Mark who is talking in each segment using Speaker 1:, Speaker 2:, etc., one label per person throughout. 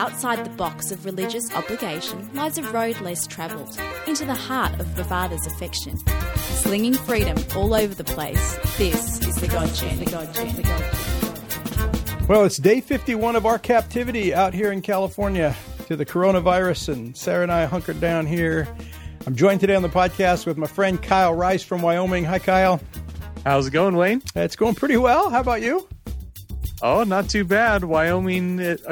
Speaker 1: Outside the box of religious obligation lies a road less travelled, into the heart of the Father's affection. Slinging freedom all over the place, this is the God Journey.
Speaker 2: Well, it's day 51 of our captivity out here in California to the coronavirus, and Sarah and I hunkered down here. I'm joined today on the podcast with my friend Kyle Rice from Wyoming. Hi, Kyle.
Speaker 3: How's it going, Wayne?
Speaker 2: It's going pretty well. How about you?
Speaker 3: Oh, not too bad. Wyoming is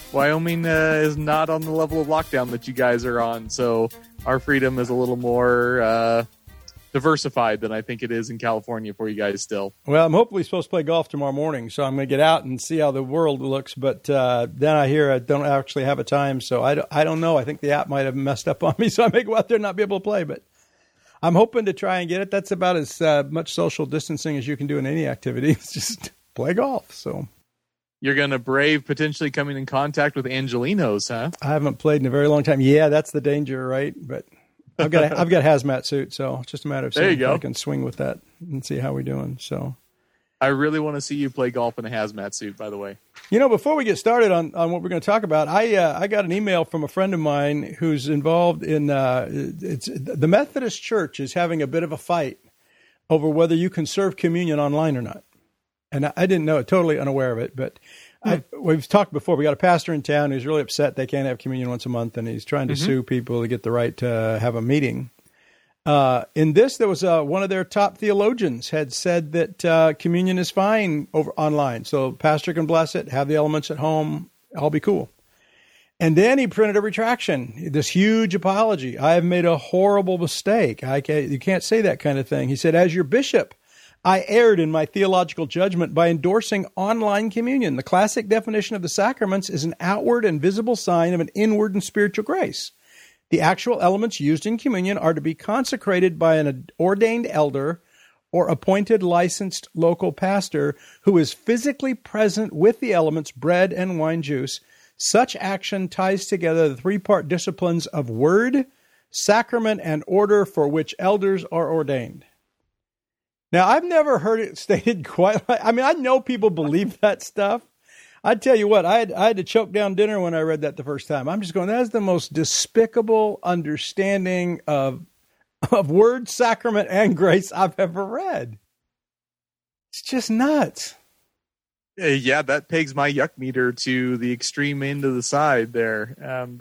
Speaker 3: not on the level of lockdown that you guys are on, so our freedom is a little more diversified than I think it is in California for you guys still.
Speaker 2: Well, I'm hopefully supposed to play golf tomorrow morning, so I'm going to get out and see how the world looks, but then I hear I don't actually have a time, so I don't know. I think the app might have messed up on me, so I may go out there and not be able to play, but I'm hoping to try and get it. That's about as much social distancing as you can do in any activity. It's just play golf, so...
Speaker 3: You're going to brave potentially coming in contact with Angelinos, huh?
Speaker 2: I haven't played in a very long time. Yeah, that's the danger, right? But I've got hazmat suit, so it's just a matter of seeing if I can swing with that and see how we're doing. So
Speaker 3: I really want to see you play golf in a hazmat suit, by the way.
Speaker 2: You know, before we get started on what we're going to talk about, I got an email from a friend of mine who's involved in the Methodist Church is having a bit of a fight over whether you can serve communion online or not. And I didn't know it, totally unaware of it, but we've talked before. We got a pastor in town who's really upset they can't have communion once a month, and he's trying to sue people to get the right to have a meeting. In this, there was one of their top theologians had said that communion is fine over online, so pastor can bless it, have the elements at home, all be cool. And then he printed a retraction, this huge apology. I have made a horrible mistake. You can't say that kind of thing. He said, as your bishop, I erred in my theological judgment by endorsing online communion. The classic definition of the sacraments is an outward and visible sign of an inward and spiritual grace. The actual elements used in communion are to be consecrated by an ordained elder or appointed licensed local pastor who is physically present with the elements, bread and wine juice. Such action ties together the three-part disciplines of word, sacrament, and order for which elders are ordained. Now, I've never heard it stated quite like, I mean, I know people believe that stuff. I tell you what, I had to choke down dinner when I read that the first time. I'm just going, that's the most despicable understanding of word, sacrament, and grace I've ever read. It's just nuts.
Speaker 3: Yeah, that pegs my yuck meter to the extreme end of the side there.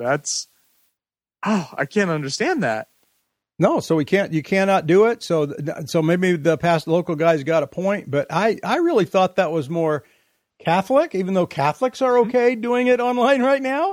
Speaker 3: I can't understand that.
Speaker 2: No, so you cannot do it. So maybe the past local guys got a point, but I really thought that was more Catholic, even though Catholics are okay doing it online right now.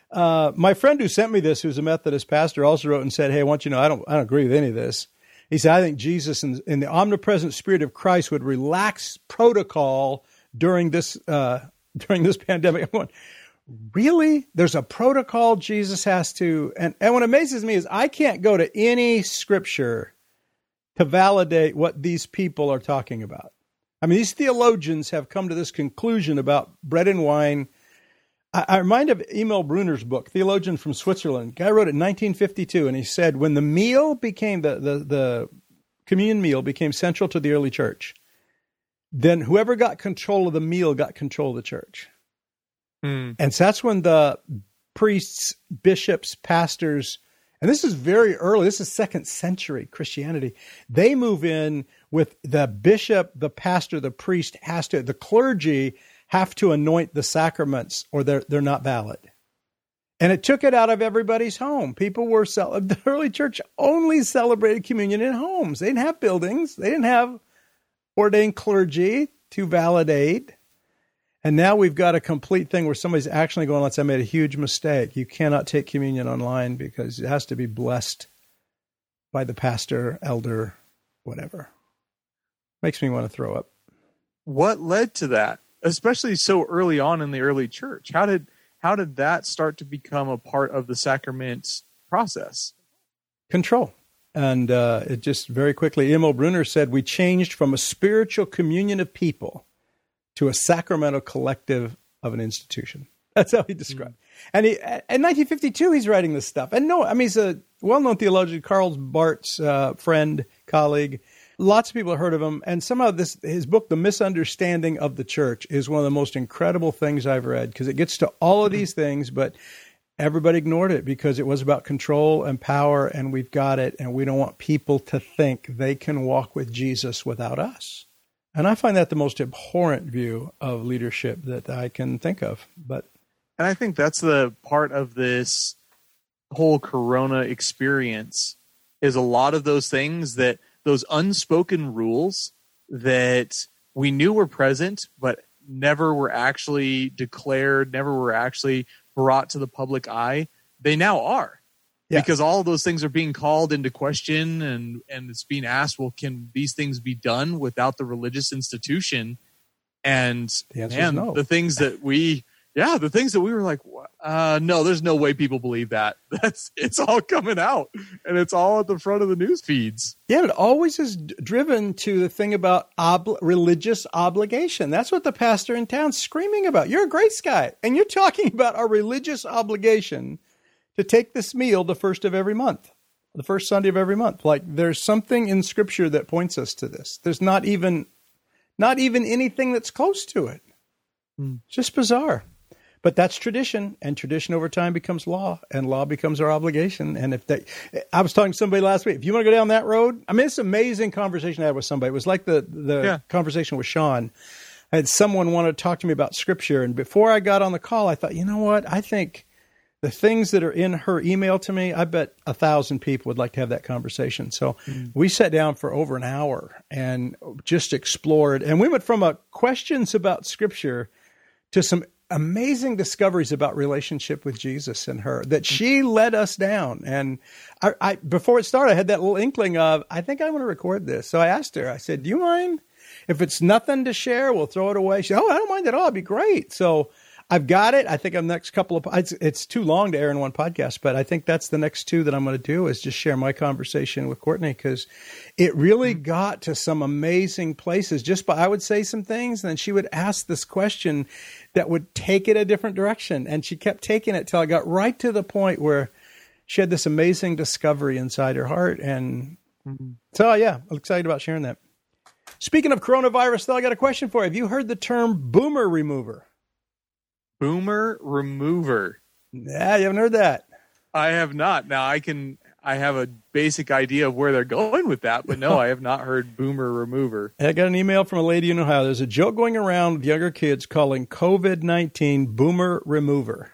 Speaker 2: My friend who sent me this, who's a Methodist pastor, also wrote and said, hey, I want you to know, I don't agree with any of this. He said, I think Jesus and the omnipresent Spirit of Christ would relax protocol during this pandemic. I'm going, really? There's a protocol Jesus has to... And what amazes me is I can't go to any scripture to validate what these people are talking about. I mean, these theologians have come to this conclusion about bread and wine. I remind of Emil Brunner's book, Theologian from Switzerland. Guy wrote it in 1952, and he said, when the meal became, the communion meal became central to the early church, then whoever got control of the meal got control of the church. And so that's when the priests, bishops, pastors, and this is very early, this is 2nd century Christianity, they move in with the bishop, the pastor, the priest the clergy have to anoint the sacraments or they're not valid. And it took it out of everybody's home. People were, the early church only celebrated communion in homes. They didn't have buildings. They didn't have ordained clergy to validate. And now we've got a complete thing where somebody's actually going, I made a huge mistake. You cannot take communion online because it has to be blessed by the pastor, elder, whatever. Makes me want to throw up.
Speaker 3: What led to that, especially so early on in the early church? How did that start to become a part of the sacrament process?
Speaker 2: Control. And it just very quickly, Emil Brunner said, we changed from a spiritual communion of people to a sacramental collective of an institution. That's how he described it. And in 1952, he's writing this stuff. And he's a well-known theologian, Karl Barth's friend, colleague. Lots of people have heard of him, and somehow his book, The Misunderstanding of the Church, is one of the most incredible things I've read, because it gets to all of these things, but everybody ignored it because it was about control and power, and we've got it, and we don't want people to think they can walk with Jesus without us. And I find that the most abhorrent view of leadership that I can think of.
Speaker 3: And I think that's the part of this whole Corona experience, is a lot of those things, that those unspoken rules that we knew were present, but never were actually declared, never were actually brought to the public eye, they now are. Yeah. Because all of those things are being called into question, and it's being asked, well, can these things be done without the religious institution? And
Speaker 2: the answer is no.
Speaker 3: The things that we were like, no, there's no way people believe that. It's all coming out, and it's all at the front of the news feeds.
Speaker 2: Yeah, it always is driven to the thing about religious obligation. That's what the pastor in town's screaming about. You're a grace guy, and you're talking about a religious obligation to take this meal the first of every month, the first Sunday of every month. Like, there's something in Scripture that points us to this. There's not even anything that's close to it. It's just bizarre. But that's tradition, and tradition over time becomes law, and law becomes our obligation. And I was talking to somebody last week, if you want to go down that road, I mean, it's an amazing conversation I had with somebody. It was like the conversation with Sean. I had someone want to talk to me about Scripture, and before I got on the call, I thought, you know what? I think the things that are in her email to me, I bet 1,000 people would like to have that conversation. So we sat down for over an hour and just explored, and we went from questions about Scripture to some amazing discoveries about relationship with Jesus and her, that she led us down. And I before it started, I had that little inkling of, I think I want to record this. So I asked her, I said, do you mind? If it's nothing to share, we'll throw it away. She said, oh, I don't mind at all. It'd be great. So I've got it. I think I'm next couple of, it's too long to air in one podcast, but I think that's the next two that I'm going to do, is just share my conversation with Courtney, because it really got to some amazing places just by, I would say some things, and then she would ask this question that would take it a different direction. And she kept taking it till I got right to the point where she had this amazing discovery inside her heart. And so, yeah, I'm excited about sharing that. Speaking of coronavirus, though, I got a question for you. Have you heard the term boomer remover?
Speaker 3: Boomer remover.
Speaker 2: Yeah, you haven't heard that.
Speaker 3: I have not. Now I have a basic idea of where they're going with that, but no, I have not heard boomer remover.
Speaker 2: I got an email from a lady in Ohio. There's a joke going around with younger kids calling COVID-19 boomer remover.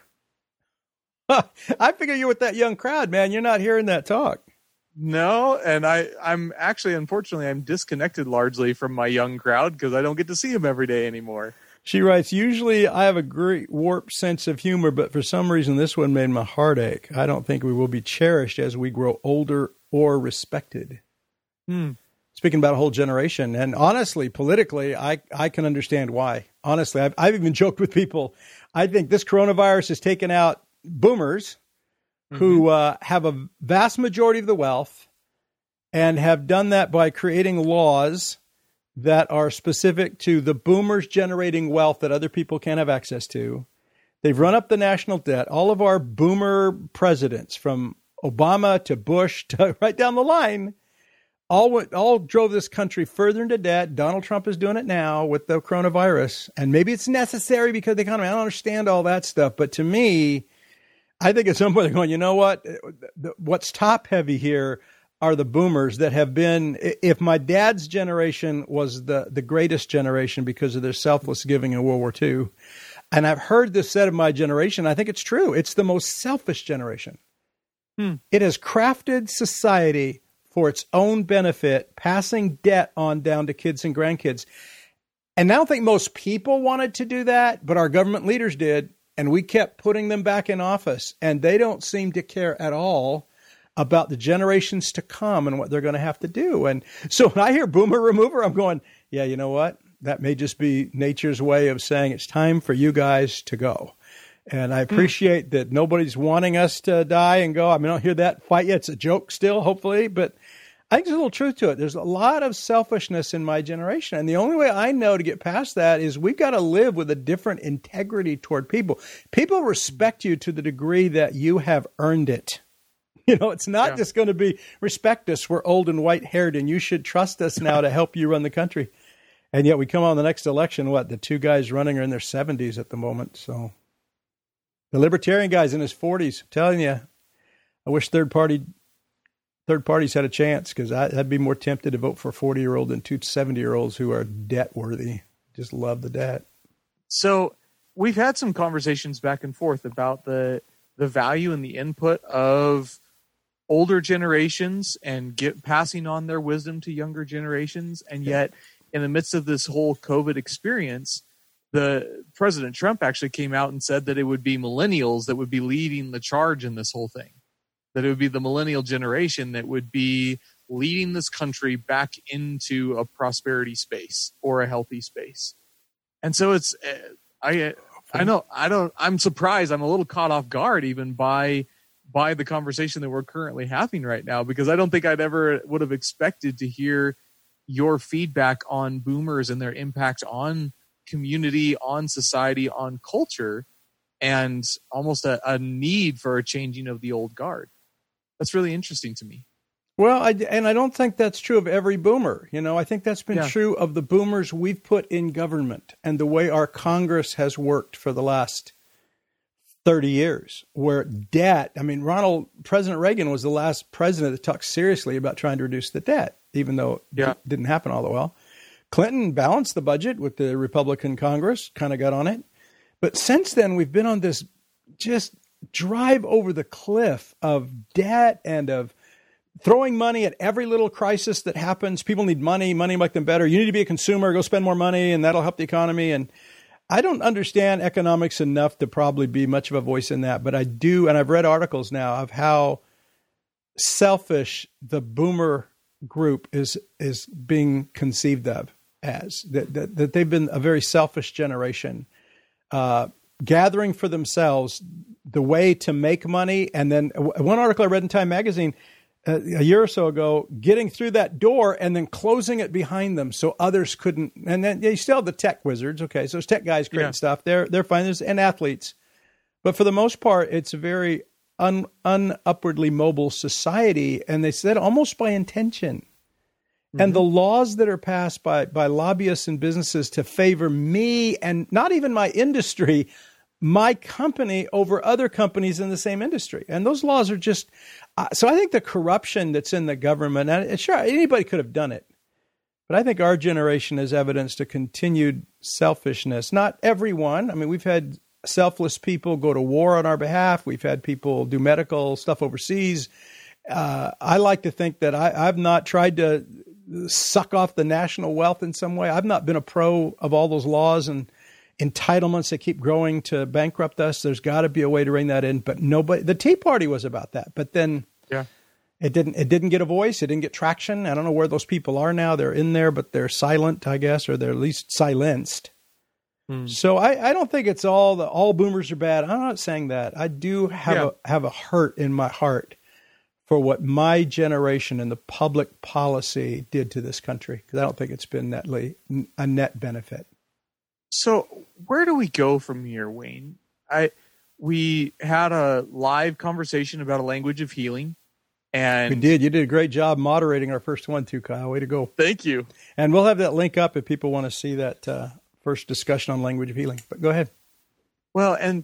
Speaker 2: I figure you're with that young crowd, man. You're not hearing that talk.
Speaker 3: No, and I'm actually, unfortunately, I'm disconnected largely from my young crowd because I don't get to see them every day anymore.
Speaker 2: She writes, usually I have a great warped sense of humor, but for some reason this one made my heart ache. I don't think we will be cherished as we grow older or respected. Speaking about a whole generation, and honestly, politically, I can understand why. Honestly, I've even joked with people. I think this coronavirus has taken out boomers who have a vast majority of the wealth and have done that by creating laws that are specific to the boomers generating wealth that other people can't have access to. They've run up the national debt. All of our boomer presidents, from Obama to Bush to right down the line, all drove this country further into debt. Donald Trump is doing it now with the coronavirus. And maybe it's necessary because of the economy. I don't understand all that stuff. But to me, I think at some point they're going, you know what? What's top heavy here are the boomers that have been, if my dad's generation was the greatest generation because of their selfless giving in World War II, and I've heard this said of my generation, I think it's true. It's the most selfish generation. It has crafted society for its own benefit, passing debt on down to kids and grandkids. And I don't think most people wanted to do that, but our government leaders did, and we kept putting them back in office, and they don't seem to care at all about the generations to come and what they're going to have to do. And so when I hear boomer remover, I'm going, yeah, you know what? That may just be nature's way of saying it's time for you guys to go. And I appreciate that nobody's wanting us to die and go. I mean, I don't hear that fight yet. It's a joke still, hopefully, but I think there's a little truth to it. There's a lot of selfishness in my generation. And the only way I know to get past that is we've got to live with a different integrity toward people. People respect you to the degree that you have earned it. It's not just going to be respect us. We're old and white haired, and you should trust us now to help you run the country. And yet we come on the next election. The two guys running are in their 70s at the moment. So the Libertarian guy's in his 40s. I'm telling you, I wish third parties had a chance, because I'd be more tempted to vote for a 40-year-old than two 70-year-olds who are debt worthy. Just love the debt.
Speaker 3: So we've had some conversations back and forth about the value and the input of older generations and passing on their wisdom to younger generations. And yet, in the midst of this whole COVID experience, the President Trump actually came out and said that it would be millennials that would be leading the charge in this whole thing, that it would be the millennial generation that would be leading this country back into a prosperity space or a healthy space. And so I'm surprised. I'm a little caught off guard even by the conversation that we're currently having right now, because I don't think I'd ever would have expected to hear your feedback on boomers and their impact on community, on society, on culture, and almost a need for a changing of the old guard. That's really interesting to me.
Speaker 2: Well, I don't think that's true of every boomer. I think that's been true of the boomers we've put in government and the way our Congress has worked for the last 30 years, where debt, President Reagan was the last president that talked seriously about trying to reduce the debt, even though it didn't happen all that well. Clinton balanced the budget with the Republican Congress, kind of got on it. But since then, we've been on this just drive over the cliff of debt and of throwing money at every little crisis that happens. People need money make them better. You need to be a consumer, go spend more money, and that'll help the economy. And I don't understand economics enough to probably be much of a voice in that, but I do, and I've read articles now of how selfish the boomer group is being conceived of as, that they've been a very selfish generation, gathering for themselves the way to make money. And then one article I read in Time Magazine a year or so ago, getting through that door and then closing it behind them so others couldn't. And then you still have the tech wizards. Okay, so those tech guys creating stuff. They're fine, and athletes. But for the most part, it's a very unupwardly mobile society, and they said almost by intention. Mm-hmm. And the laws that are passed by lobbyists and businesses to favor me and not even my industry, my company over other companies in the same industry. And those laws are just, so I think the corruption that's in the government, and sure, anybody could have done it, but I think our generation is evidence to continued selfishness. Not everyone. We've had selfless people go to war on our behalf. We've had people do medical stuff overseas. I like to think that I've not tried to suck off the national wealth in some way. I've not been a pro of all those laws and entitlements that keep growing to bankrupt us. There's got to be a way to rein that in. But nobody, the Tea Party was about that. But then it didn't get a voice. It didn't get traction. I don't know where those people are now. They're in there, but they're silent, I guess, or they're at least silenced. So I don't think it's all boomers are bad. I'm not saying that. I do have a hurt in my heart for what my generation and the public policy did to this country, because I don't think it's been a net benefit.
Speaker 3: So where do we go from here, Wayne? We had a live conversation about a language of healing. And
Speaker 2: we did. You did a great job moderating our first one too, Kyle. Way to go.
Speaker 3: Thank you.
Speaker 2: And we'll have that link up if people want to see that first discussion on language of healing. But go ahead.
Speaker 3: Well, and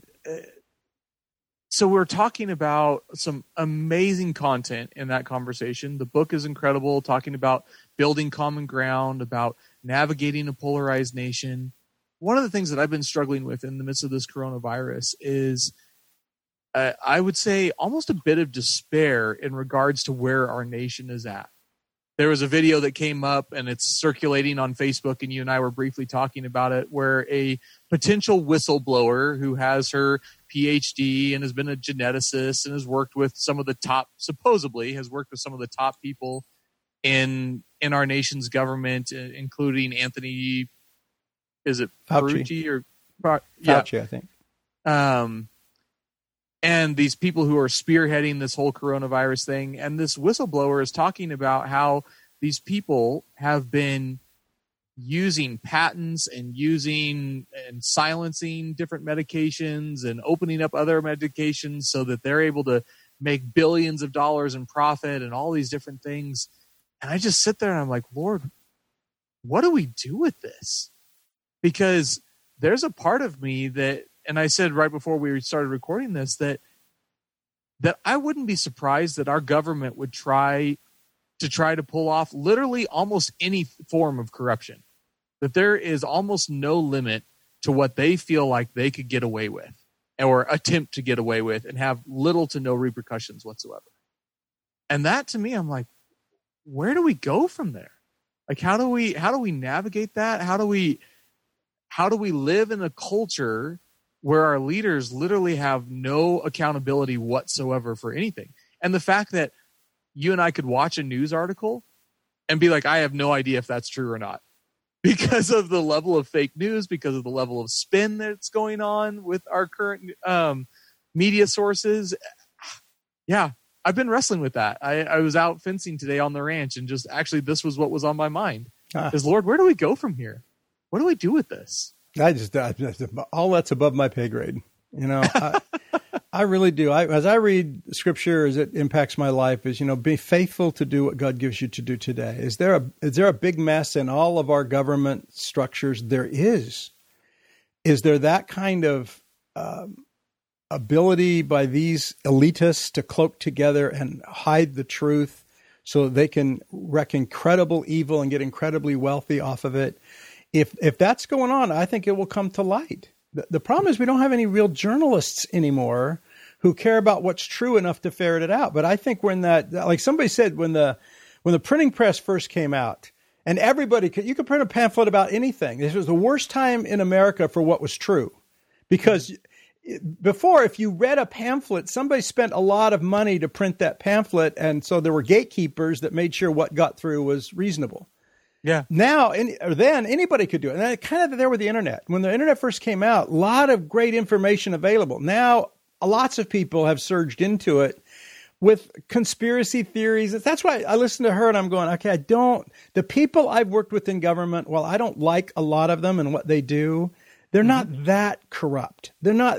Speaker 3: so we're talking about some amazing content in that conversation. The book is incredible, talking about building common ground, about navigating a polarized nation. One of the things that I've been struggling with in the midst of this coronavirus is, I would say, almost a bit of despair in regards to where our nation is at. There was a video that came up, and it's circulating on Facebook, and you and I were briefly talking about it, where a potential whistleblower who has her PhD and has been a geneticist and has worked with some of the top, supposedly has worked with some of the top people in our nation's government, including Anthony, is it Fauci or
Speaker 2: Fauci, I think.
Speaker 3: And these people who are spearheading this whole coronavirus thing, and this whistleblower is talking about how these people have been using patents and using and silencing different medications and opening up other medications so that they're able to make billions of dollars in profit and all these different things. And I just sit there and I'm like, Lord, what do we do with this? Because there's a part of me that, and I said right before we started recording this, that I wouldn't be surprised that our government would try to pull off literally almost any form of corruption. That there is almost no limit to what they feel like they could get away with or attempt to get away with and have little to no repercussions whatsoever. And that, to me, I'm like, where do we go from there? Like, how do we navigate that? How do we live in a culture where our leaders literally have no accountability whatsoever for anything? And the fact that you and I could watch a news article and be like, I have no idea if that's true or not, because of the level of fake news, because of the level of spin that's going on with our current media sources. Yeah, I've been wrestling with that. I was out fencing today on the ranch, and just actually this was what was on my mind. Is, Lord, where do we go from here? What do we do with this?
Speaker 2: All that's above my pay grade. You know, I really do. As I read scripture, as it impacts my life, is, be faithful to do what God gives you to do today. Is there a big mess in all of our government structures? There is. Is there that kind of ability by these elitists to cloak together and hide the truth so they can wreak incredible evil and get incredibly wealthy off of it? If that's going on, I think it will come to light. The problem is we don't have any real journalists anymore who care about what's true enough to ferret it out. But I think we're in that, like somebody said, when the printing press first came out, and you could print a pamphlet about anything. This was the worst time in America for what was true, because before, if you read a pamphlet, somebody spent a lot of money to print that pamphlet, and so there were gatekeepers that made sure what got through was reasonable.
Speaker 3: Yeah.
Speaker 2: Now, then anybody could do it. And kind of there with the internet. When the internet first came out, a lot of great information available. Now, lots of people have surged into it with conspiracy theories. That's why I listen to her and I'm going, okay, the people I've worked with in government, while I don't like a lot of them and what they do, they're not that corrupt. They're not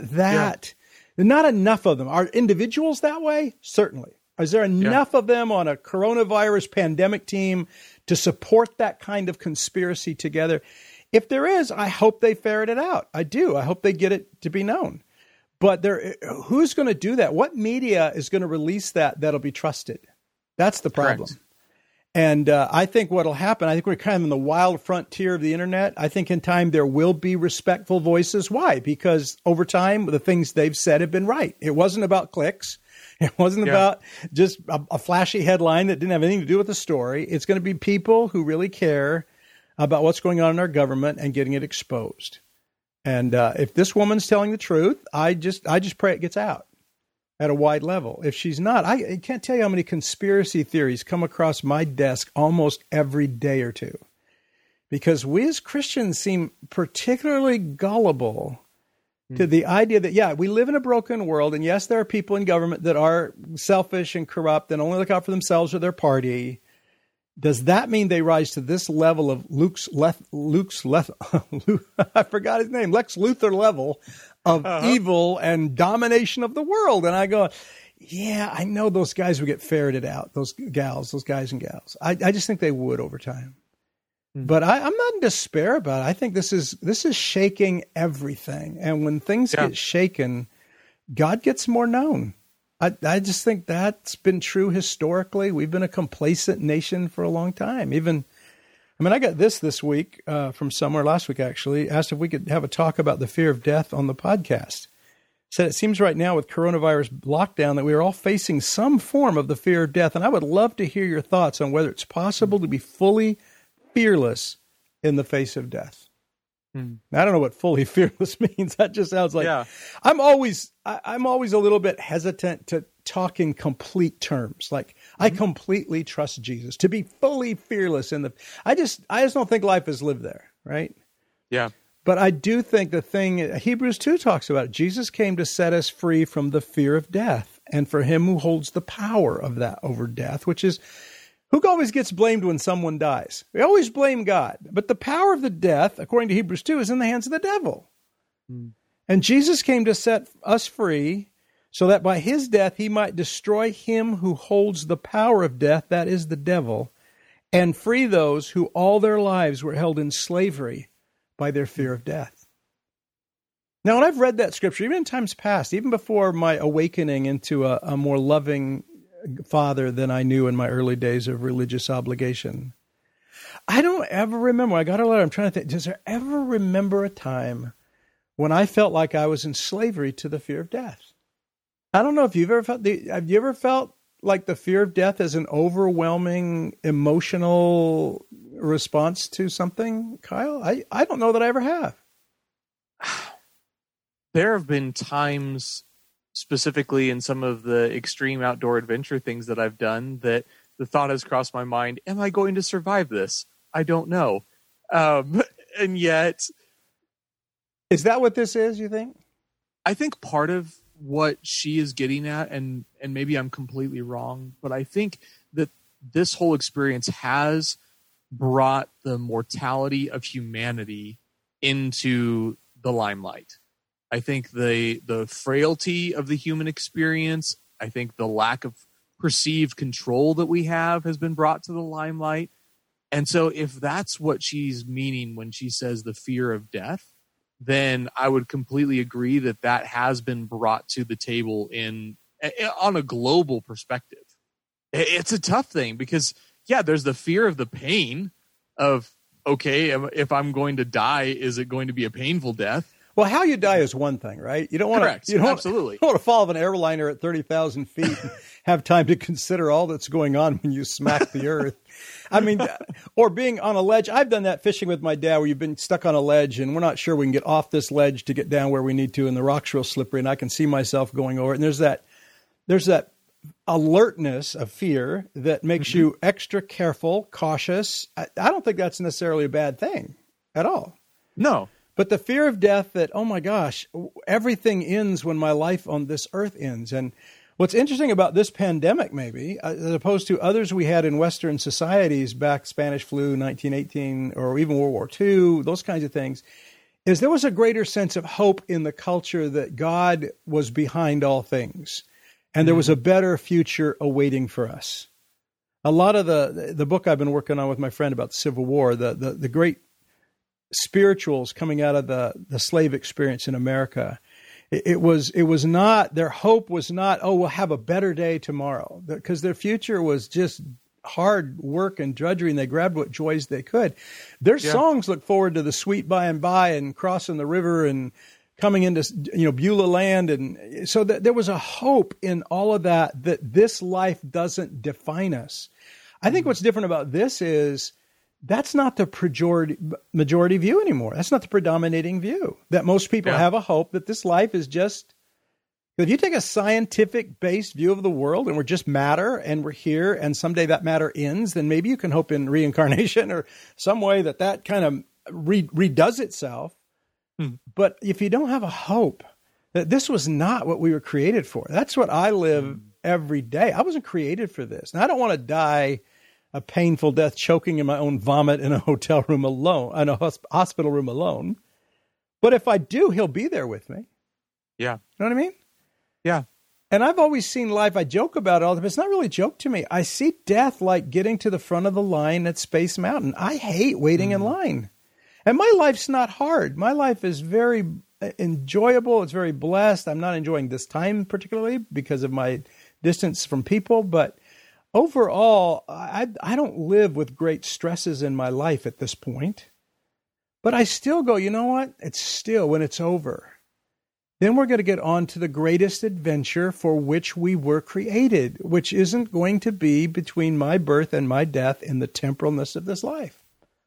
Speaker 2: enough of them. Are individuals that way? Certainly. Is there enough of them on a coronavirus pandemic team to support that kind of conspiracy together? If there is, I hope they ferret it out. I do. I hope they get it to be known. But who's going to do that? What media is going to release that'll be trusted? That's the problem. Correct. And I think what'll happen, I think we're kind of in the wild frontier of the internet. I think in time there will be respectful voices. Why? Because over time, the things they've said have been right. It wasn't about clicks. It wasn't about just a flashy headline that didn't have anything to do with the story. It's going to be people who really care about what's going on in our government and getting it exposed. And if this woman's telling the truth, I just pray it gets out at a wide level. If she's not, I can't tell you how many conspiracy theories come across my desk almost every day or two. Because we as Christians seem particularly gullible to the idea that, we live in a broken world, and yes, there are people in government that are selfish and corrupt and only look out for themselves or their party. Does that mean they rise to this level of I forgot his name, Lex Luthor level of evil and domination of the world? And I go, yeah, I know those guys would get ferreted out, those guys and gals. I just think they would over time. But I'm not in despair about it. I think this is shaking everything. And when things get shaken, God gets more known. I just think that's been true historically. We've been a complacent nation for a long time. I got this week from somewhere last week, actually, asked if we could have a talk about the fear of death on the podcast. Said it seems right now with coronavirus lockdown that we are all facing some form of the fear of death. And I would love to hear your thoughts on whether it's possible to be fully fearless in the face of death. I don't know what fully fearless means. That just sounds like I'm always a little bit hesitant to talk in complete terms. Like I completely trust Jesus. To be fully fearless I just don't think life is lived there, right?
Speaker 3: Yeah.
Speaker 2: But I do think the thing Hebrews 2 talks about, Jesus came to set us free from the fear of death, and for him who holds the power of that over death, which is who always gets blamed when someone dies? We always blame God. But the power of the death, according to Hebrews 2, is in the hands of the devil. And Jesus came to set us free so that by his death he might destroy him who holds the power of death, that is the devil, and free those who all their lives were held in slavery by their fear of death. Now, when I've read that scripture, even in times past, even before my awakening into a more loving father than I knew in my early days of religious obligation, I don't ever remember. I got a letter. I'm trying to think. Does there ever remember a time when I felt like I was in slavery to the fear of death? I don't know if you've ever felt. Have you ever felt like the fear of death is an overwhelming emotional response to something, Kyle? I don't know that I ever have.
Speaker 3: There have been times, specifically in some of the extreme outdoor adventure things that I've done, that the thought has crossed my mind, am I going to survive this? I don't know. And yet...
Speaker 2: Is that what this is, you think?
Speaker 3: I think part of what she is getting at, and maybe I'm completely wrong, but I think that this whole experience has brought the mortality of humanity into the limelight. I think the frailty of the human experience, I think the lack of perceived control that we have has been brought to the limelight. And so if that's what she's meaning when she says the fear of death, then I would completely agree that that has been brought to the table on a global perspective. It's a tough thing because, yeah, there's the fear of the pain of, okay, if I'm going to die, is it going to be a painful death?
Speaker 2: Well, how you die is one thing, right? You don't want
Speaker 3: Correct.
Speaker 2: to. You don't
Speaker 3: Absolutely.
Speaker 2: You don't want to fall off an airliner at 30,000 feet and have time to consider all that's going on when you smack the earth. I mean, or being on a ledge. I've done that fishing with my dad, where you've been stuck on a ledge and we're not sure we can get off this ledge to get down where we need to, and the rock's real slippery, and I can see myself going over it. And there's that alertness of fear that makes you extra careful, cautious. I don't think that's necessarily a bad thing at all.
Speaker 3: No.
Speaker 2: But the fear of death that, oh my gosh, everything ends when my life on this earth ends. And what's interesting about this pandemic, maybe, as opposed to others we had in Western societies back, Spanish flu, 1918, or even World War II, those kinds of things, is there was a greater sense of hope in the culture that God was behind all things. And there was a better future awaiting for us. A lot of the book I've been working on with my friend about the Civil War, the great spirituals coming out of the slave experience in America, it was not, their hope was not, oh, we'll have a better day tomorrow, because their future was just hard work and drudgery, and they grabbed what joys they could. Their songs look forward to the sweet by and by and crossing the river and coming into, Beulah land. And so there was a hope in all of that this life doesn't define us. I think what's different about this is that's not the majority view anymore. That's not the predominating view, that most people have a hope that this life is just, if you take a scientific-based view of the world and we're just matter and we're here and someday that matter ends, then maybe you can hope in reincarnation or some way that kind of redoes itself. But if you don't have a hope that this was not what we were created for, that's what I live every day. I wasn't created for this. And I don't want to die a painful death choking in my own vomit in a hotel room alone, in a hospital room alone. But if I do, he'll be there with me.
Speaker 3: Yeah.
Speaker 2: You know what I mean?
Speaker 3: Yeah.
Speaker 2: And I've always seen life, I joke about it all the time, but it's not really a joke to me. I see death like getting to the front of the line at Space Mountain. I hate waiting in line. And my life's not hard. My life is very enjoyable. It's very blessed. I'm not enjoying this time particularly because of my distance from people, but overall, I don't live with great stresses in my life at this point. But I still go, you know what? It's still, when it's over, then we're going to get on to the greatest adventure for which we were created, which isn't going to be between my birth and my death in the temporalness of this life.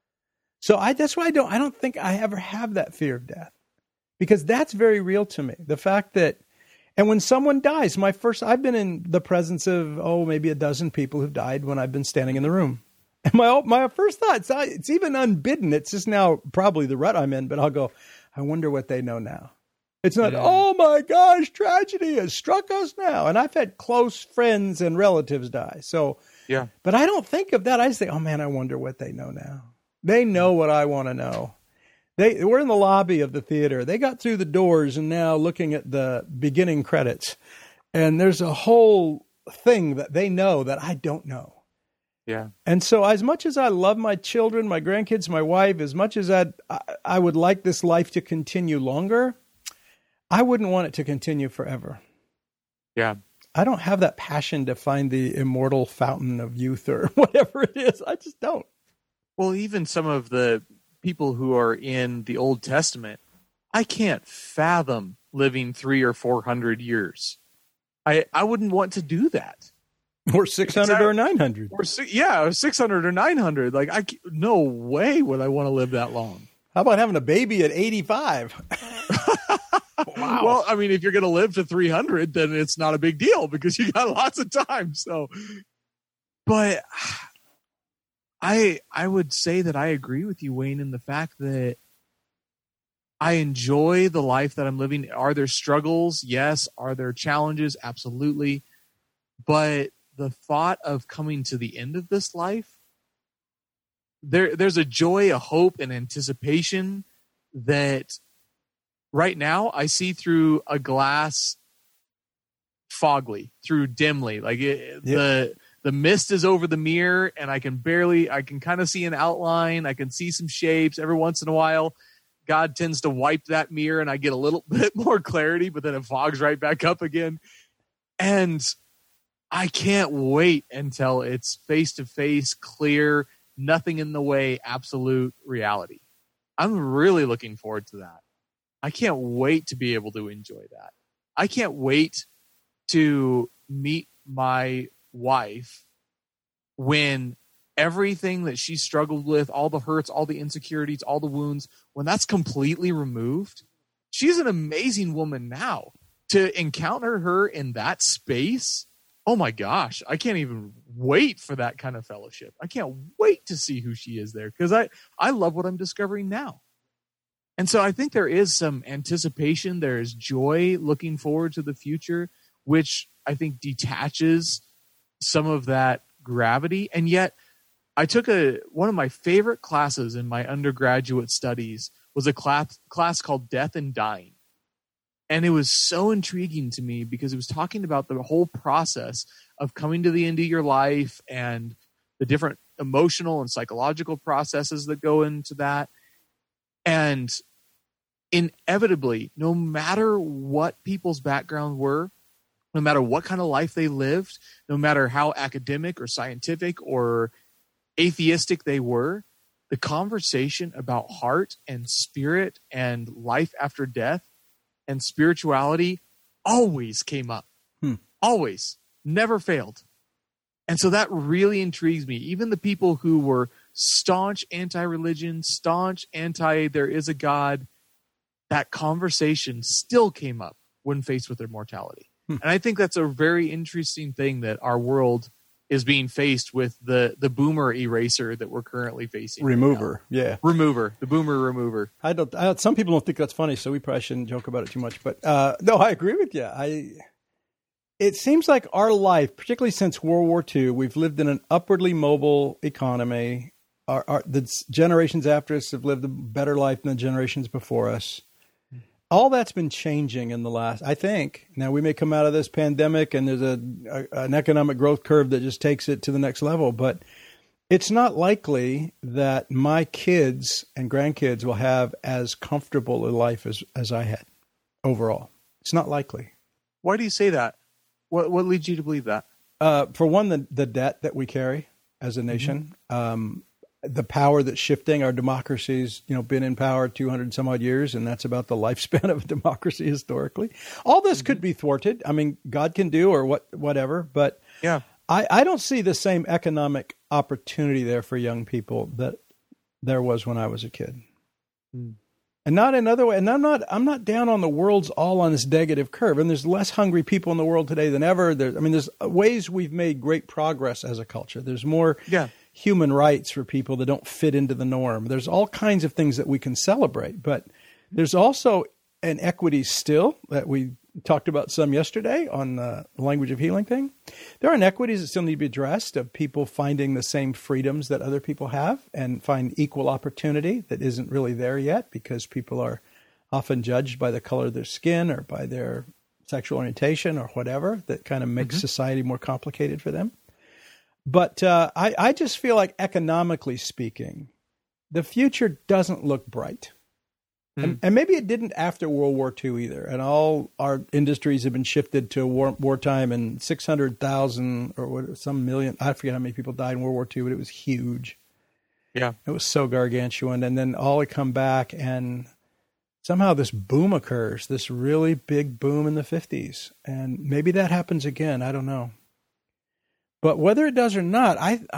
Speaker 2: So that's why I don't think I ever have that fear of death, because that's very real to me. The fact that, and when someone dies, I've been in the presence of, maybe a dozen people who've died when I've been standing in the room. And my first thought, it's even unbidden. It's just now probably the rut I'm in, but I'll go, I wonder what they know now. It's not, oh my gosh, tragedy has struck us now. And I've had close friends and relatives die. So, but I don't think of that. I just think, oh man, I wonder what they know now. They know what I want to know. We're in the lobby of the theater. They got through the doors and now looking at the beginning credits. And there's a whole thing that they know that I don't know.
Speaker 3: Yeah.
Speaker 2: And so as much as I love my children, my grandkids, my wife, as much as I would like this life to continue longer, I wouldn't want it to continue forever.
Speaker 3: Yeah.
Speaker 2: I don't have that passion to find the immortal fountain of youth or whatever it is. I just don't.
Speaker 3: Well, even some of the people who are in the Old Testament, I can't fathom living 300 or 400 years. I wouldn't want to do that.
Speaker 2: Or 600 or 900.
Speaker 3: Or 600 or 900. Like, no way would I want to live that long.
Speaker 2: How about having a baby at 85? Wow.
Speaker 3: Well, I mean, if you're going to live to 300, then it's not a big deal because you got lots of time. So, but I would say that I agree with you, Wayne, in the fact that I enjoy the life that I'm living. Are there struggles? Yes. Are there challenges? Absolutely. But the thought of coming to the end of this life, there's a joy, a hope, and anticipation that right now I see through a glass fogly, through dimly. Like the mist is over the mirror and I can kind of see an outline. I can see some shapes. Every once in a while, God tends to wipe that mirror and I get a little bit more clarity, but then it fogs right back up again. And I can't wait until it's face-to-face, clear, nothing in the way, absolute reality. I'm really looking forward to that. I can't wait to be able to enjoy that. I can't wait to meet my wife when everything that she struggled with, all the hurts, all the insecurities, all the wounds, when that's completely removed. She's an amazing woman now. To encounter her in that space, oh my gosh, I can't even wait for that kind of fellowship. I can't wait to see who she is there because I love what I'm discovering now. And so I think there is some anticipation. There is joy looking forward to the future, which I think detaches some of that gravity. And yet I took one of my favorite classes in my undergraduate studies was a class called Death and Dying. And it was so intriguing to me because it was talking about the whole process of coming to the end of your life and the different emotional and psychological processes that go into that. And inevitably, no matter what people's background were, no matter what kind of life they lived, no matter how academic or scientific or atheistic they were, the conversation about heart and spirit and life after death and spirituality always came up. Always. Never failed. And so that really intrigues me. Even the people who were staunch anti-religion, staunch anti-there is a God, that conversation still came up when faced with their mortality. And I think that's a very interesting thing that our world is being faced with the boomer eraser that we're currently facing.
Speaker 2: Remover,
Speaker 3: right now.
Speaker 2: yeah.
Speaker 3: Remover, the boomer remover.
Speaker 2: Some people don't think that's funny, so we probably shouldn't joke about it too much. But no, I agree with you. It seems like our life, particularly since World War II, we've lived in an upwardly mobile economy. The generations after us have lived a better life than the generations before us. All that's been changing in the last, I think. Now, we may come out of this pandemic and there's an economic growth curve that just takes it to the next level, but it's not likely that my kids and grandkids will have as comfortable a life as I had overall. It's not likely.
Speaker 3: Why do you say that? What leads you to believe that?
Speaker 2: For one, the debt that we carry as a nation, the power that's shifting. Our democracy's, been in power 200 some odd years, and that's about the lifespan of a democracy historically. All this could be thwarted. I mean, God can do or whatever, but
Speaker 3: yeah,
Speaker 2: I don't see the same economic opportunity there for young people that there was when I was a kid. And not another way. And I'm not down on the world's all on this negative curve. And there's less hungry people in the world today than ever. There's ways we've made great progress as a culture. There's more human rights for people that don't fit into the norm. There's all kinds of things that we can celebrate. But there's also an equity still that we talked about some yesterday on the language of healing thing. There are inequities that still need to be addressed of people finding the same freedoms that other people have and find equal opportunity that isn't really there yet because people are often judged by the color of their skin or by their sexual orientation or whatever that kind of makes society more complicated for them. But I just feel like economically speaking, the future doesn't look bright. And maybe it didn't after World War II either. And all our industries have been shifted to wartime, and 600,000 or some million, I forget how many people died in World War II, but it was huge.
Speaker 3: Yeah.
Speaker 2: It was so gargantuan. And then all had come back, and somehow this boom occurs, this really big boom in the 50s. And maybe that happens again. I don't know. But whether it does or not,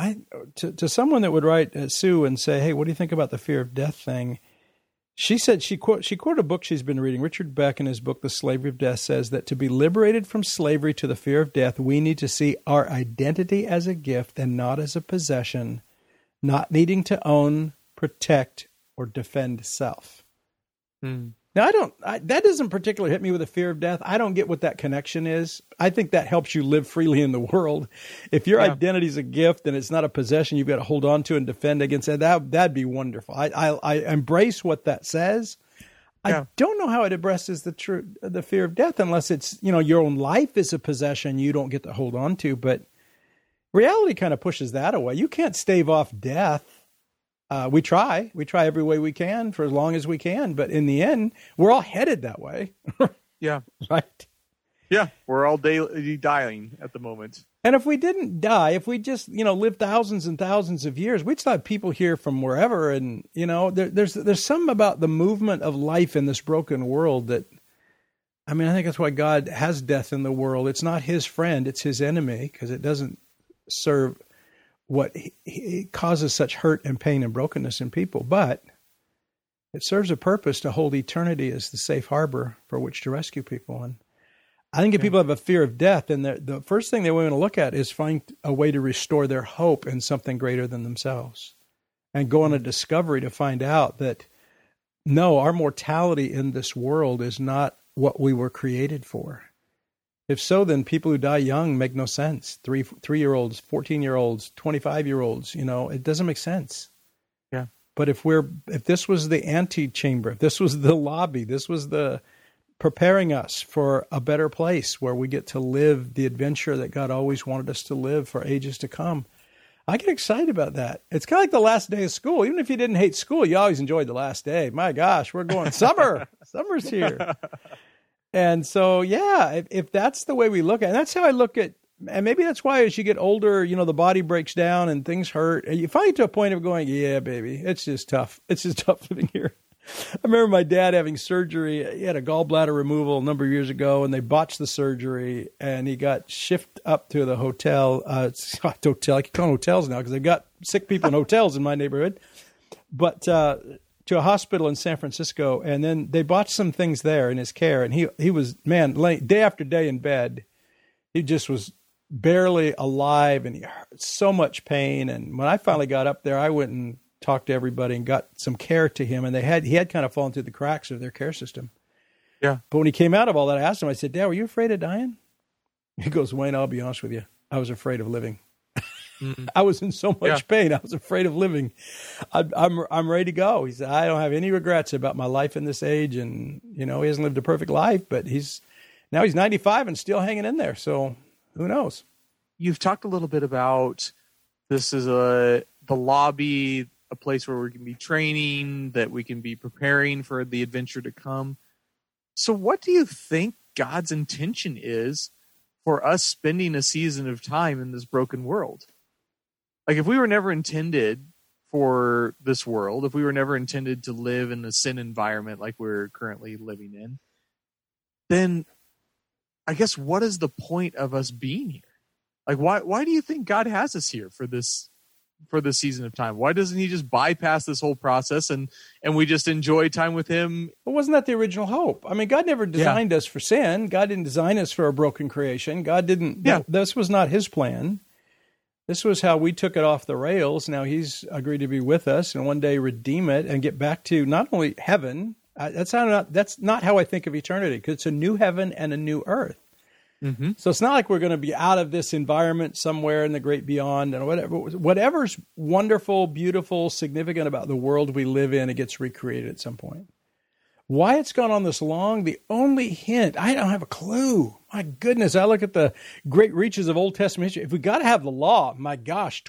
Speaker 2: to someone that would write Sue and say, hey, what do you think about the fear of death thing? She said she quoted a book she's been reading. Richard Beck, in his book, The Slavery of Death, says that to be liberated from slavery to the fear of death, we need to see our identity as a gift and not as a possession, not needing to own, protect, or defend self. Now, that doesn't particularly hit me with a fear of death. I don't get what that connection is. I think that helps you live freely in the world. If your identity is a gift and it's not a possession you've got to hold on to and defend against, that'd be wonderful. I embrace what that says. I don't know how it addresses the fear of death unless it's, your own life is a possession you don't get to hold on to. But reality kind of pushes that away. You can't stave off death. We try every way we can for as long as we can. But in the end, we're all headed that way.
Speaker 3: Yeah.
Speaker 2: Right.
Speaker 3: Yeah. We're all dying at the moment.
Speaker 2: And if we didn't die, if we just, lived thousands and thousands of years, we'd still have people here from wherever. And, there's something about the movement of life in this broken world that, I think that's why God has death in the world. It's not his friend, it's his enemy, because it doesn't serve what it causes such hurt and pain and brokenness in people, but it serves a purpose to hold eternity as the safe harbor for which to rescue people. And I think if people have a fear of death, then the first thing they want to look at is find a way to restore their hope in something greater than themselves, and go on a discovery to find out that no, our mortality in this world is not what we were created for. If so, then people who die young make no sense. 3-year-olds, 14-year-olds, 25-year-olds, it doesn't make sense.
Speaker 3: Yeah.
Speaker 2: But if this was the antechamber, if this was the lobby, this was the preparing us for a better place where we get to live the adventure that God always wanted us to live for ages to come, I get excited about that. It's kind of like the last day of school. Even if you didn't hate school, you always enjoyed the last day. My gosh, we're going summer. Summer's here. And so, if that's the way we look at it, and that's how I look at, and maybe that's why as you get older, the body breaks down and things hurt. And you finally get to a point of going, yeah, baby, it's just tough. It's just tough living here. I remember my dad having surgery. He had a gallbladder removal a number of years ago, and they botched the surgery, and he got shipped up to the hotel. It's a hotel. I can call them hotels now because they've got sick people in hotels in my neighborhood. But to a hospital in San Francisco, and then they botched some things there in his care, and he was, day after day in bed. He just was barely alive, and he had so much pain. And when I finally got up there, I went and talked to everybody and got some care to him, and he had kind of fallen through the cracks of their care system.
Speaker 3: Yeah.
Speaker 2: But when he came out of all that, I asked him, I said, Dad, were you afraid of dying? He goes, Wayne, I'll be honest with you. I was afraid of living. I was in so much pain. I was afraid of living. I'm ready to go. He said, I don't have any regrets about my life in this age. And, he hasn't lived a perfect life, but he's 95 and still hanging in there. So who knows?
Speaker 3: You've talked a little bit about this is the lobby, a place where we can be training, that we can be preparing for the adventure to come. So what do you think God's intention is for us spending a season of time in this broken world? Like, if we were never intended for this world, if we were never intended to live in a sin environment like we're currently living in, then I guess what is the point of us being here? Like, why do you think God has us here for this season of time? Why doesn't he just bypass this whole process and we just enjoy time with him?
Speaker 2: But wasn't that the original hope? God never designed us for sin. God didn't design us for a broken creation. God didn't. Yeah. This was not his plan. This was how we took it off the rails. Now he's agreed to be with us and one day redeem it and get back to not only heaven. That's not how I think of eternity, because it's a new heaven and a new earth. Mm-hmm. So it's not like we're going to be out of this environment somewhere in the great beyond, and whatever's wonderful, beautiful, significant about the world we live in, it gets recreated at some point. Why it's gone on this long, the only hint, I don't have a clue. My goodness, I look at the great reaches of Old Testament history. If we got to have the law, my gosh,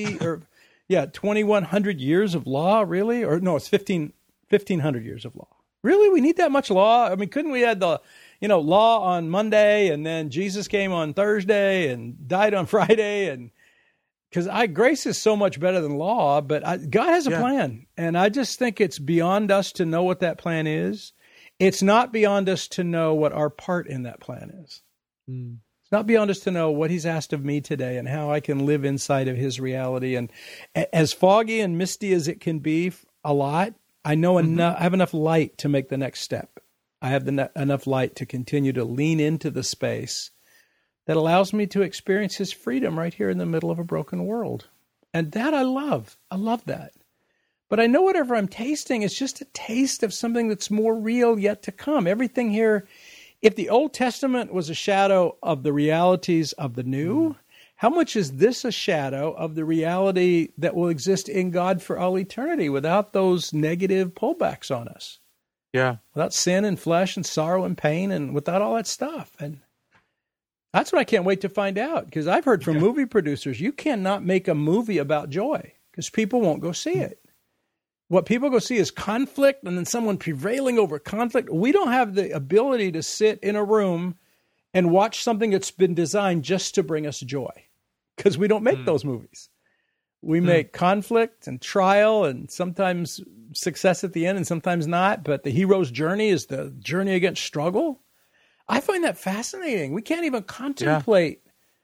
Speaker 2: 2,100 years of law, really? Or no, it's 1,500 years of law. Really? We need that much law? I mean, couldn't we have the, law on Monday, and then Jesus came on Thursday and died on Friday? And because grace is so much better than law, but God has a plan. And I just think it's beyond us to know what that plan is. It's not beyond us to know what our part in that plan is. It's not beyond us to know what he's asked of me today and how I can live inside of his reality. And as foggy and misty as it can be a lot, I know enough. I have enough light to make the next step. I have enough light to continue to lean into the space that allows me to experience his freedom right here in the middle of a broken world. And that I love. I love that. But I know whatever I'm tasting is just a taste of something that's more real yet to come. Everything here, if the Old Testament was a shadow of the realities of the New, how much is this a shadow of the reality that will exist in God for all eternity without those negative pullbacks on us?
Speaker 3: Yeah.
Speaker 2: Without sin and flesh and sorrow and pain and without all that stuff. And that's what I can't wait to find out, because I've heard from movie producers, you cannot make a movie about joy because people won't go see it. What people go see is conflict and then someone prevailing over conflict. We don't have the ability to sit in a room and watch something that's been designed just to bring us joy, because we don't make those movies. We make conflict and trial and sometimes success at the end and sometimes not. But the hero's journey is the journey against struggle. I find that fascinating. We can't even contemplate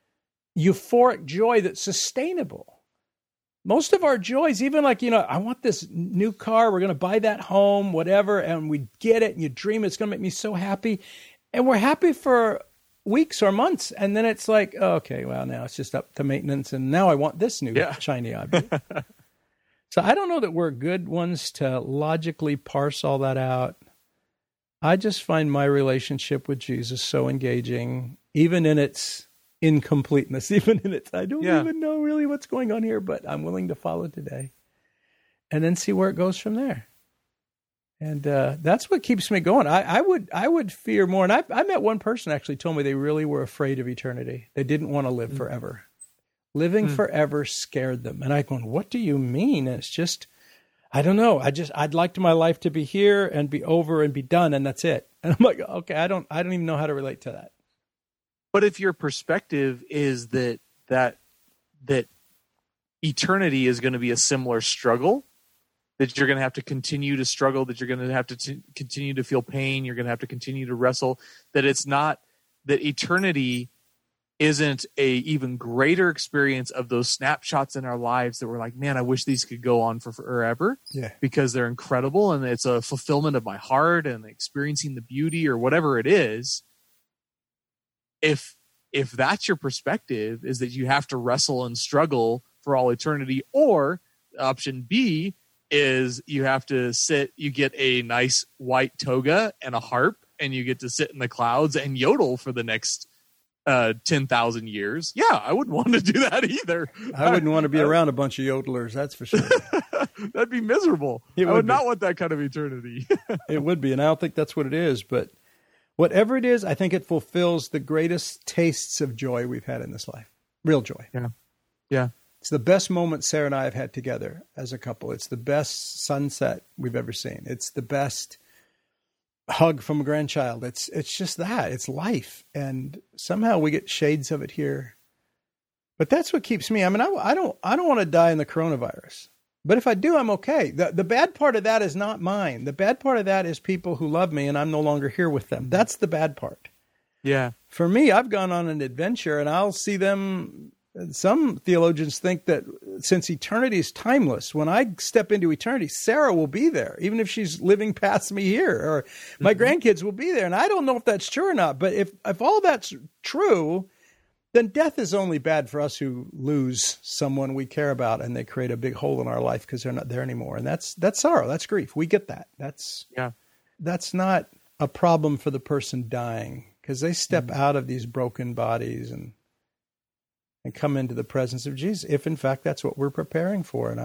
Speaker 2: euphoric joy that's sustainable. Most of our joys, even like, I want this new car, we're going to buy that home, whatever, and we get it and you dream it's going to make me so happy. And we're happy for weeks or months. And then it's like, okay, well, now it's just up to maintenance. And now I want this new shiny object. So I don't know that we're good ones to logically parse all that out. I just find my relationship with Jesus so engaging, even in its incompleteness, even in its, I don't even know really what's going on here, but I'm willing to follow today and then see where it goes from there. And that's what keeps me going. I would fear more. And I met one person actually told me they really were afraid of eternity. They didn't want to live forever. Living forever scared them. And I'm going, what do you mean? And it's just, I don't know. I'd like my life to be here and be over and be done, and that's it. And I'm like, okay, I don't even know how to relate to that.
Speaker 3: But if your perspective is that eternity is going to be a similar struggle, that you're going to have to continue to struggle, that you're going to have to continue to feel pain, you're going to have to continue to wrestle, that it's not, that eternity isn't a even greater experience of those snapshots in our lives that we're like, man, I wish these could go on for forever, because they're incredible and it's a fulfillment of my heart and experiencing the beauty or whatever it is. If that's your perspective, is that you have to wrestle and struggle for all eternity, or option B is you have to you get a nice white toga and a harp and you get to sit in the clouds and yodel for the next 10,000 years. Yeah, I wouldn't want to do that either.
Speaker 2: I wouldn't want to be around a bunch of yodelers, that's for sure.
Speaker 3: That'd be miserable. I would not want that kind of eternity.
Speaker 2: It would be, and I don't think that's what it is, but whatever it is, I think it fulfills the greatest tastes of joy we've had in this life. Real joy.
Speaker 3: Yeah.
Speaker 2: It's the best moment Sarah and I have had together as a couple. It's the best sunset we've ever seen. It's the best hug from a grandchild. It's just that. It's life. And somehow we get shades of it here. But that's what keeps me. I mean, I don't want to die in the coronavirus. But if I do, I'm okay. The bad part of that is not mine. The bad part of that is people who love me and I'm no longer here with them. That's the bad part.
Speaker 3: Yeah.
Speaker 2: For me, I've gone on an adventure and I'll see them. Some theologians think that since eternity is timeless, when I step into eternity, Sarah will be there, even if she's living past me here, or my grandkids will be there. And I don't know if that's true or not. But if all that's true, then death is only bad for us who lose someone we care about and they create a big hole in our life because they're not there anymore. And that's sorrow. That's grief. We get that. That's not a problem for the person dying, because they step out of these broken bodies and come into the presence of Jesus, if in fact that's what we're preparing for. And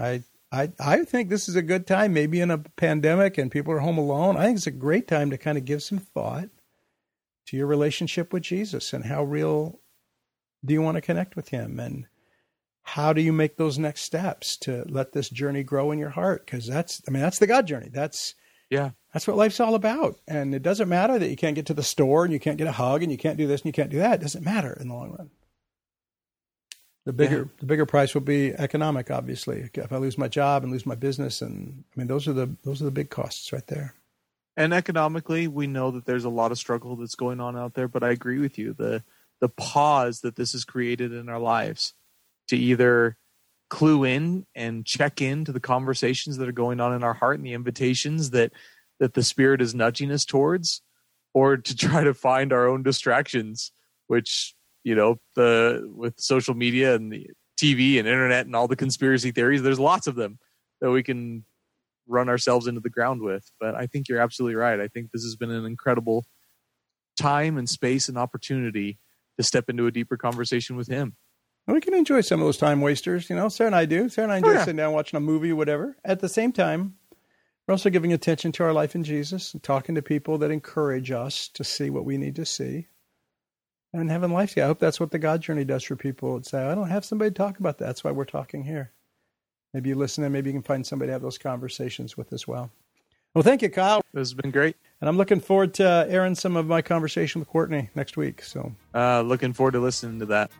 Speaker 2: I think this is a good time, maybe in a pandemic and people are home alone. I think it's a great time to kind of give some thought to your relationship with Jesus and how real do you want to connect with him, and how do you make those next steps to let this journey grow in your heart? Because that's the God journey. That's what life's all about. And it doesn't matter that you can't get to the store and you can't get a hug and you can't do this and you can't do that. It doesn't matter in the long run. The bigger price will be economic, obviously. If I lose my job and lose my business, and those are the big costs right there.
Speaker 3: And economically, we know that there's a lot of struggle that's going on out there. But I agree with you. The pause that this has created in our lives to either clue in and check into the conversations that are going on in our heart and the invitations that the Spirit is nudging us towards, or to try to find our own distractions, which, with social media and the TV and internet and all the conspiracy theories, there's lots of them that we can run ourselves into the ground with. But I think you're absolutely right. I think this has been an incredible time and space and opportunity to step into a deeper conversation with him.
Speaker 2: We can enjoy some of those time wasters, Sarah and I do. Sarah and I enjoy sitting down watching a movie, whatever. At the same time, we're also giving attention to our life in Jesus and talking to people that encourage us to see what we need to see and having life. I hope that's what the God journey does for people. It's I don't have somebody to talk about that. That's why we're talking here. Maybe you listen and maybe you can find somebody to have those conversations with as well. Well, thank you, Kyle.
Speaker 3: This has been great.
Speaker 2: And I'm looking forward to airing some of my conversation with Courtney next week. So,
Speaker 3: looking forward to listening to that.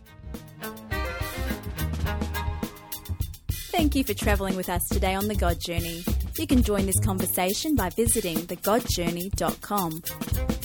Speaker 1: Thank you for travelling with us today on The God Journey. You can join this conversation by visiting thegodjourney.com.